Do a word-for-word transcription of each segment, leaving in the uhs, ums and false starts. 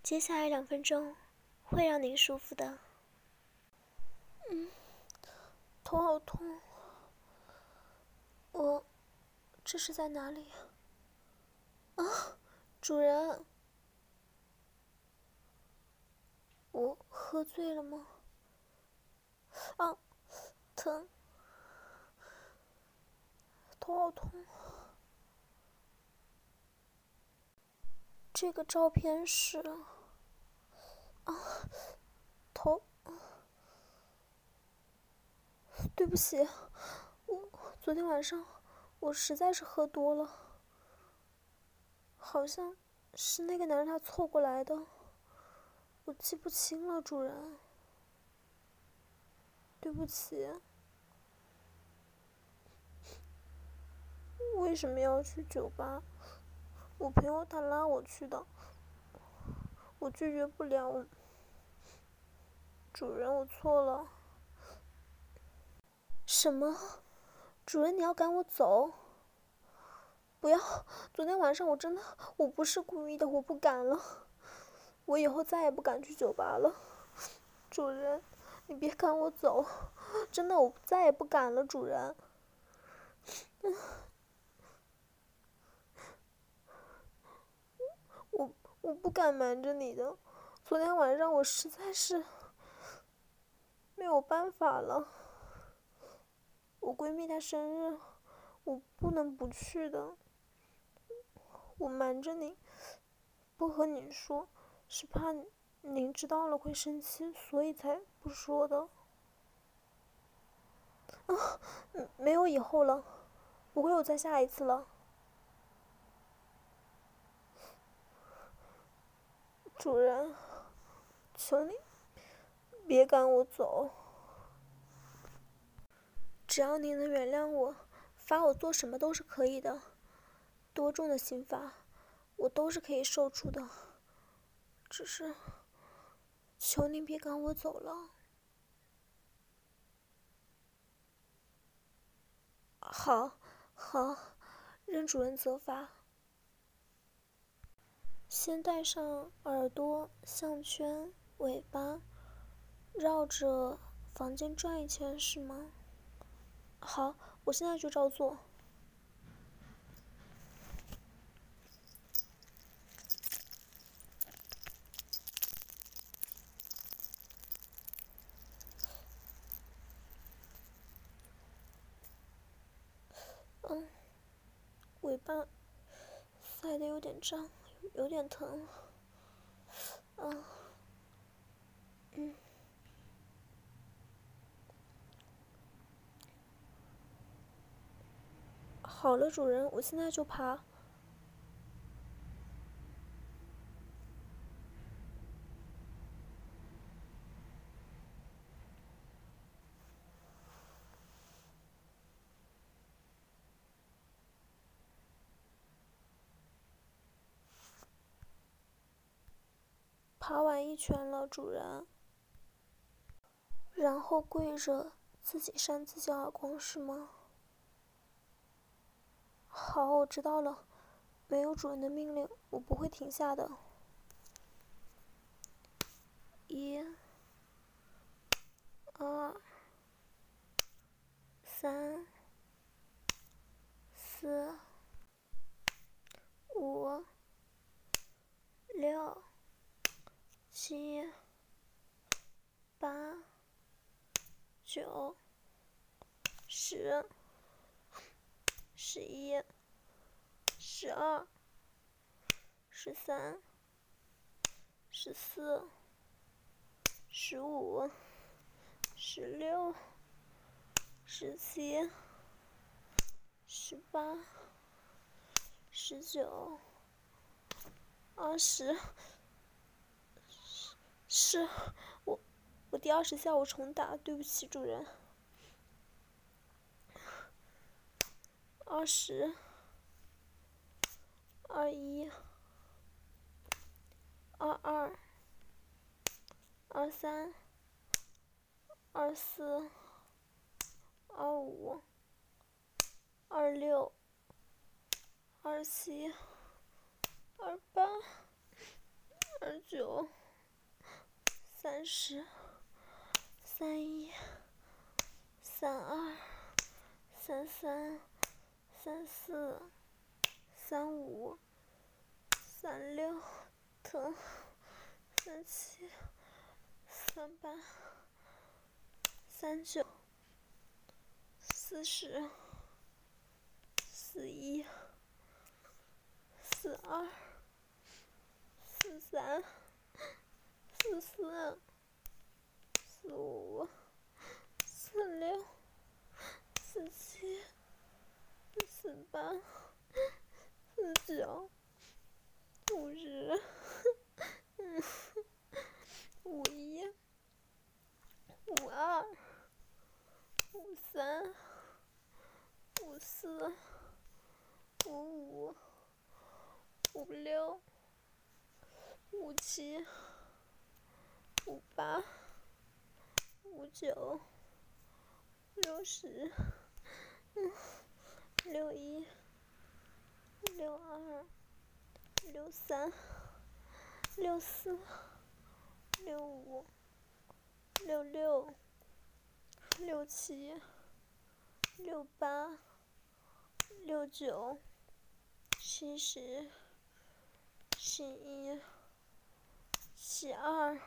接下来两分钟会让您舒服的。嗯，头好痛。我这是在哪里啊？主人，我喝醉了吗？啊，疼，头好痛。这个照片是啊，头，对不起，我昨天晚上我实在是喝多了，好像是那个男人他凑过来的，我记不清了，主人，对不起。为什么要去酒吧？我朋友他拉我去的，我拒绝不了。主人，我错了。什么？主人，你要赶我走？不要！昨天晚上我真的，我不是故意的，我不敢了。我以后再也不敢去酒吧了。主人，你别赶我走，真的，我再也不敢了，主人。我我不敢瞒着你的，昨天晚上我实在是没有办法了。我闺蜜她生日，我不能不去的。我瞒着你，不和你说，是怕您知道了会生气，所以才不说的。啊，没有以后了，不会有再下一次了。主人，求你别赶我走。只要您能原谅我，罚我做什么都是可以的，多重的刑罚，我都是可以受处的。只是，求您别赶我走了。好，好，任主人责罚。先戴上耳朵、项圈、尾巴，绕着房间转一圈，是吗？好，我现在就照做。嗯，尾巴塞得有点胀，有点疼。啊，嗯。好了，主人，我现在就爬。爬完一圈了，主人。然后跪着自己扇自己耳光是吗？好，我知道了。没有主人的命令，我不会停下的。一、二、三、四、五、六、七、八、九、十、十一、十二、十三、十四、十五、十六、十七、十八、十九、二十。是我，我第二十下我重打，对不起主人。二十，二一，二二，二三，二四，二五，二六，二七，二八，二二九、三十、三一、三二、三三、三四、三五、三六、疼、三七、三八、三九、四十、四一、四二、四三、四四、四五、四六、四七、四八、四九、五十、五一、五二、五三、五四、五五、五六、五七、五八、五九、六十、六一、六二、六三、六四、六五、六六、六七、六八、六九、七十、七一、七二、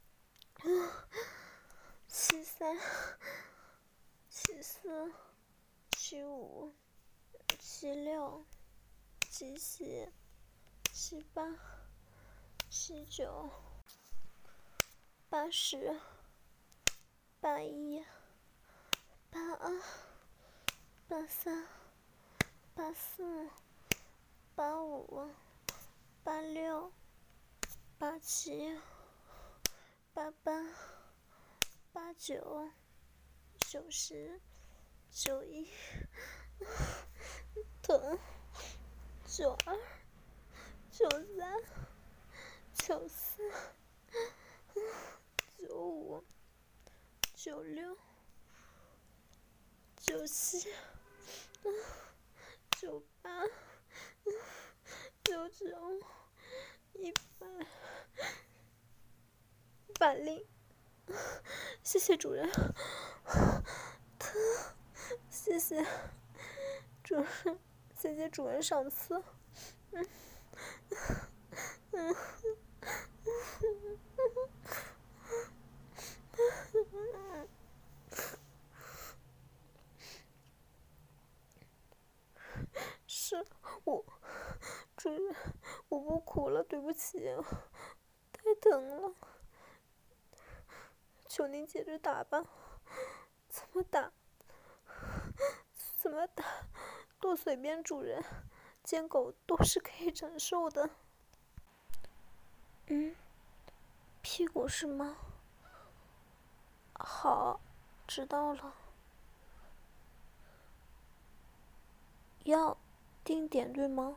七三、七四、七五、七六、七七、七八、七九、八十、八一、八二、八三、八四、八五、八六、八七、八八、八九、九十、九一、疼、九二、九三、九四、九五、九六、九七、九八、九九、一百、一百零。谢谢主人，谢谢主人，谢谢主人赏赐。嗯嗯是我，主人，我不哭了，对不起，太疼了，求您接着打吧。怎么打？怎么打？都随便主人，见狗都是可以承受的。嗯，屁股是吗？好，知道了。药定点对吗？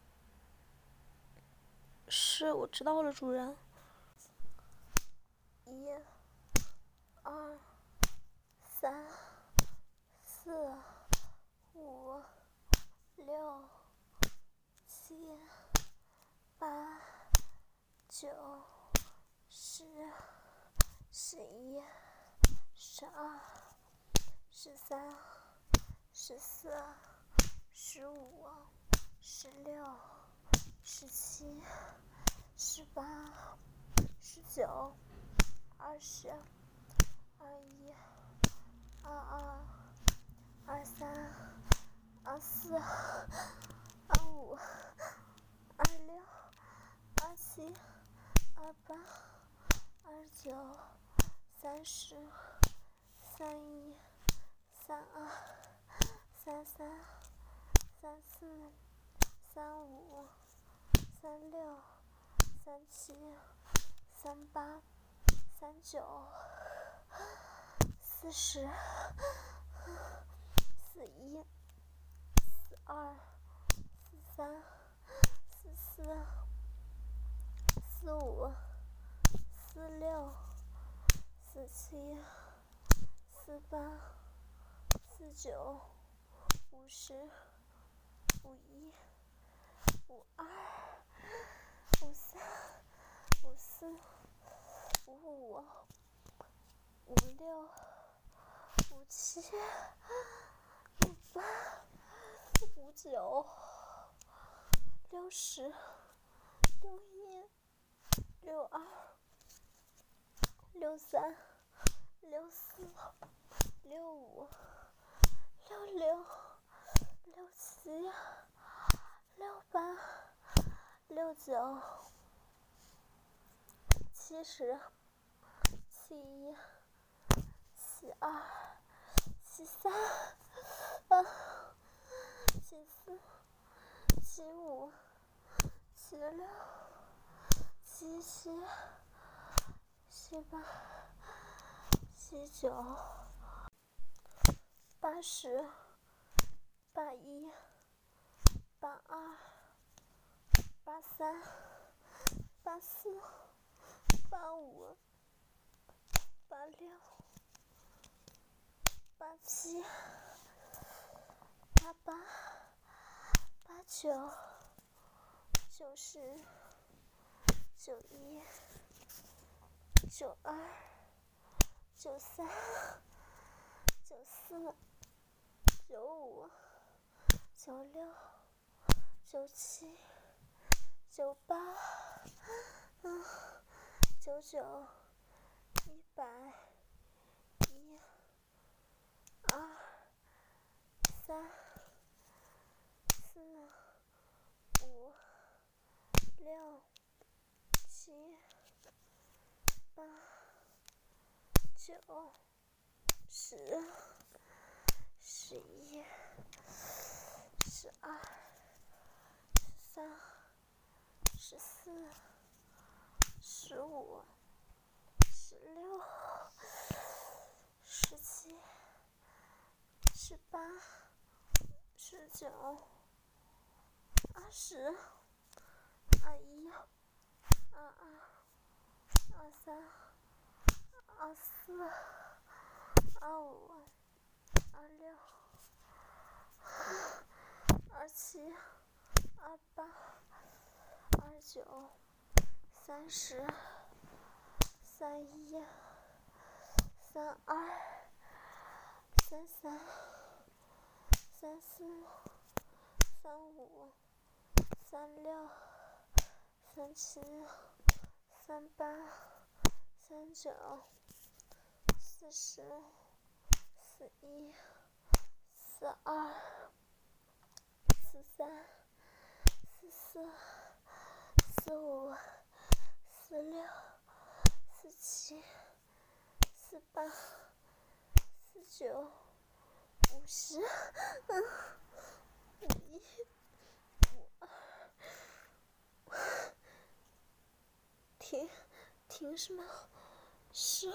是，我知道了，主人。一、二、三、四、五、六、七、八、九、十、十一、十二、十三、十四、十五、十六、十七、十八、十九、二十、二一、二二、二三、二四、二五、二六、二七、二八、二九、三十、三一、三二、三三、三四、三五、三六、三七、三八、三九、四十、四一、四二、四三、四四、四五、四六、四七、四八、四九、五十、五一、五二、五三、五四、 四、五五、五六、五七、五八、五九、六十、六一、六二、六三、六四、六五、六六、六七、六八、六九、七十、七一、七二、七三、啊、七四、七五、七六、七七、七八、七九、八十、八一、八二、八三、八四、八五、八六、八七、八八、八九、九十、九一、九二、九三、九四、九五、九六、九七、九八、嗯，九九、一百、一、二、三、四、五、六、七、八、九、十、十一、十二、十三、十四、十五、十六、十七、十八、十九、二十、二一、二二、二三、二四、二五、二六、二七、二八、二九、三十、三一、三二、三三、三四、三五、三六、三七、三八、三九、四十、四一、四二、四三、四四、四五、四六、四七、四八、四九、五十，嗯，五一、五二，停，停什么？是，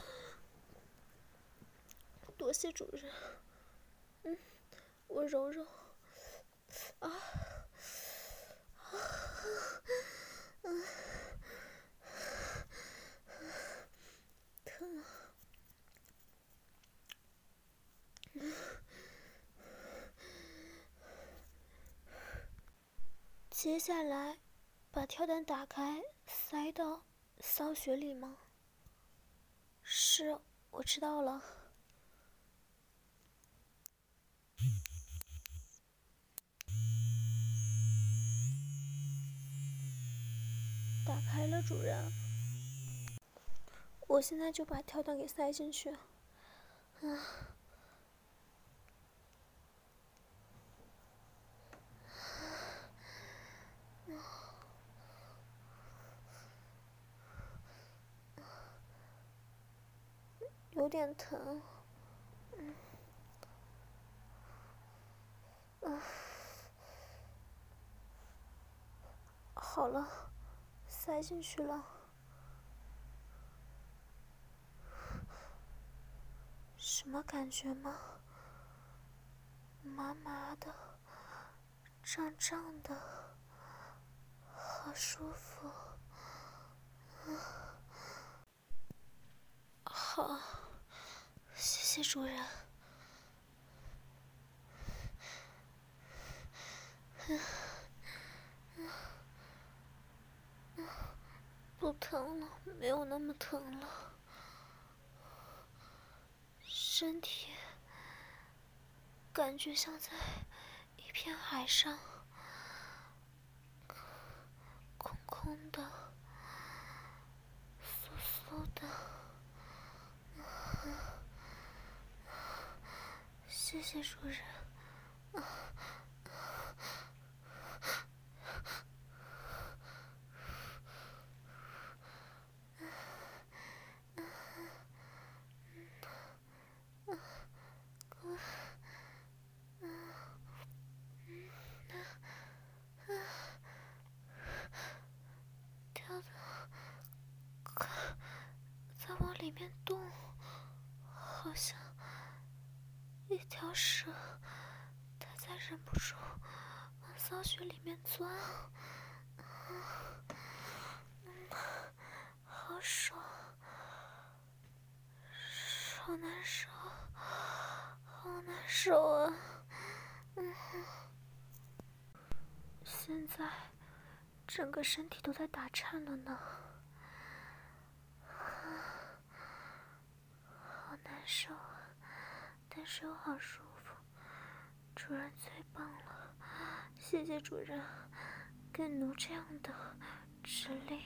多谢主人。嗯，我揉揉。啊，啊，嗯，疼。接下来，把跳蛋打开，塞到扫穴里吗？是，我知道了。打开了，主人。我现在就把跳蛋给塞进去。啊。有点疼。嗯。啊。好了，塞进去了。什么感觉吗？麻麻的，胀胀的，好舒服。嗯。好，谢谢主人。嗯。嗯。不不疼了，没有那么疼了。身体感觉像在一片海上，空空的，酥酥的。谢谢主人。跳的，快，再往里面动，好像一条蛇，它在忍不住往骚穴里面钻。嗯，好爽，好难受，好难受啊！嗯，现在整个身体都在打颤了呢，好难受啊，但是又好舒服。主人最棒了，谢谢主人给奴这样的指令。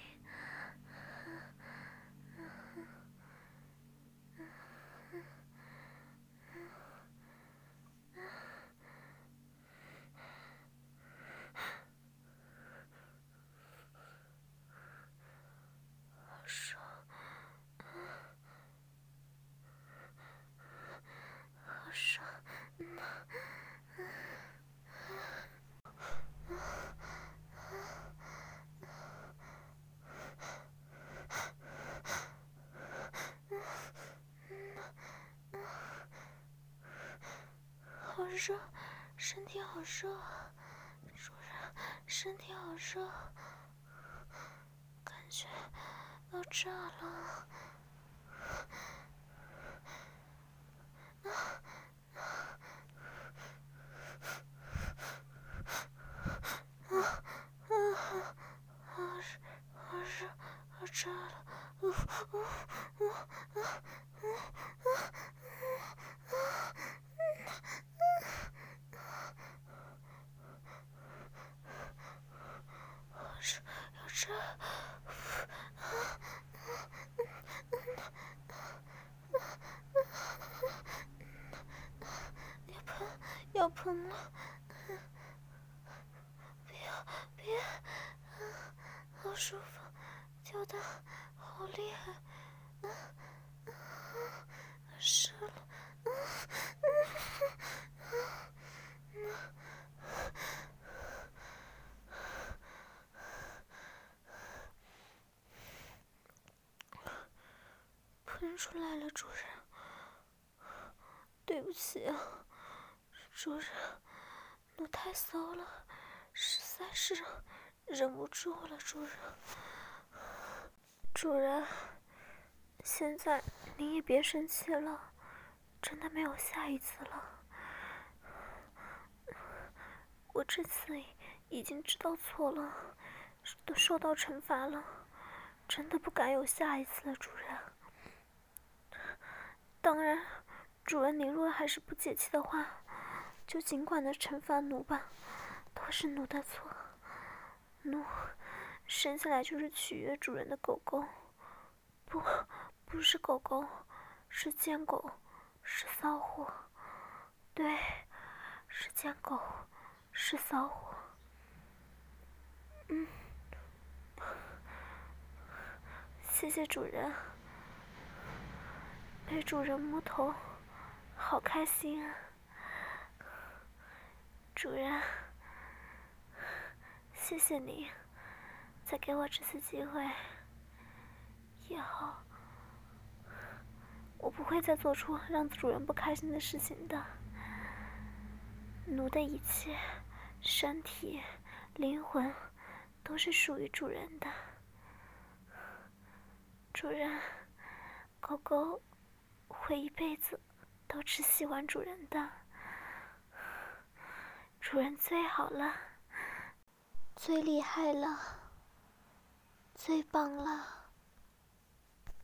好爽，好爽。好热，身体好热，主人，身体好热，感觉要炸了。啊啊啊！好热，好热，要炸了！呜呜呜啊啊啊啊！好热，要炸！要喷，要喷了！不要，别！好舒服，跳得好厉害！啊啊！湿了！啊啊啊！喷出来了，主人。对不起啊，主人，奴太骚了，实在是忍不住了，主人。主人，现在您也别生气了，真的没有下一次了。我这次已经知道错了，都受到惩罚了，真的不敢有下一次了，主人。当然，主人您若还是不解气的话，就尽管的惩罚奴吧，都是奴的错。奴生下来就是取悦主人的狗狗，不，不是狗狗，是贱狗，是骚货。对，是贱狗，是骚货。嗯，谢谢主人，被主人摸头，好开心啊！主人，谢谢你，再给我这次机会。以后我不会再做出让主人不开心的事情的。奴的一切，身体、灵魂，都是属于主人的。主人，狗狗会一辈子都只喜欢主人的。主人最好了，最厉害了， 最棒了。